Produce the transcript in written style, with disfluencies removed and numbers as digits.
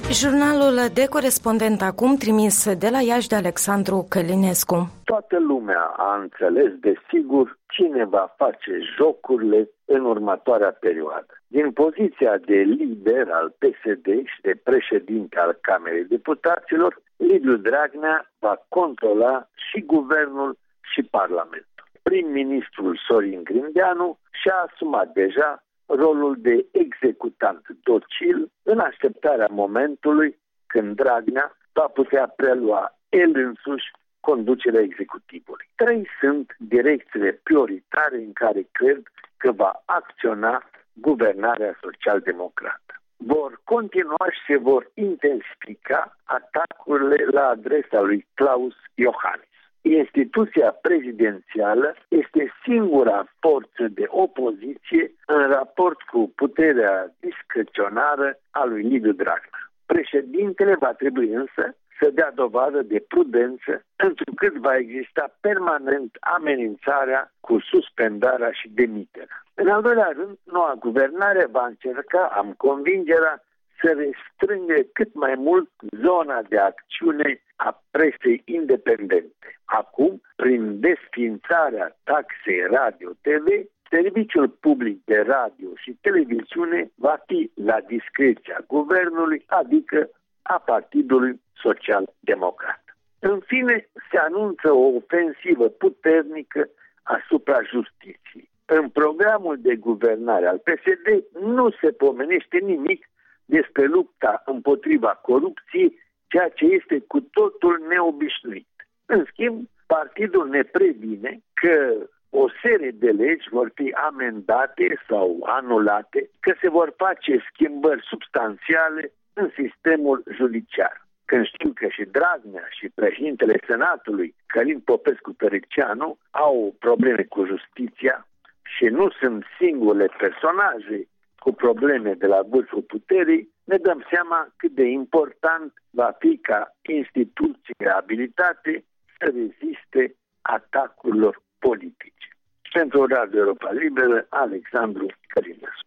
Jurnalul de corespondent acum trimis de la Iași de Alexandru Călinescu. Toată lumea a înțeles, desigur, cine va face jocurile în următoarea perioadă. Din poziția de lider al PSD și de președinte al Camerei Deputaților, Liviu Dragnea va controla și guvernul și Parlamentul. Prim-ministrul Sorin Grindeanu și-a asumat deja rolul de executant docil în așteptarea momentului când Dragnea va putea prelua el însuși conducerea executivului. 3 sunt direcțiile prioritare în care cred că va acționa guvernarea social-democrată. Vor continua și se vor intensifica atacurile la adresa lui Klaus Iohannis. Instituția prezidențială este singura forță de opoziție în raport cu puterea discreționară a lui Liviu Dragnea. Președintele va trebui însă să dea dovadă de prudență, întrucât va exista permanent amenințarea cu suspendarea și demiterea. În al doilea rând, noua guvernare va încerca, am convingerea, să restrângă cât mai mult zona de acțiune a presei independente. Acum, prin desființarea taxei radio-TV, serviciul public de radio și televiziune va fi la discreția guvernului, adică a Partidului Social-Democrat. În fine, se anunță o ofensivă puternică asupra justiției. În programul de guvernare al PSD nu se pomenește nimic despre lupta împotriva corupției, ceea ce este cu totul neobișnuit. În schimb, partidul ne previne că o serie de legi vor fi amendate sau anulate, că se vor face schimbări substanțiale în sistemul judiciar. Când știm că și Dragnea și președintele Senatului, Călin Popescu-Tăriceanu, au probleme cu justiția și nu sunt singurele personaje cu probleme de la vârful puterii, ne dăm seama cât de important va fi ca instituțiile abilitate să reziste atacurilor politice. Pentru Radio Europa Liberă, Alexandru Călinescu.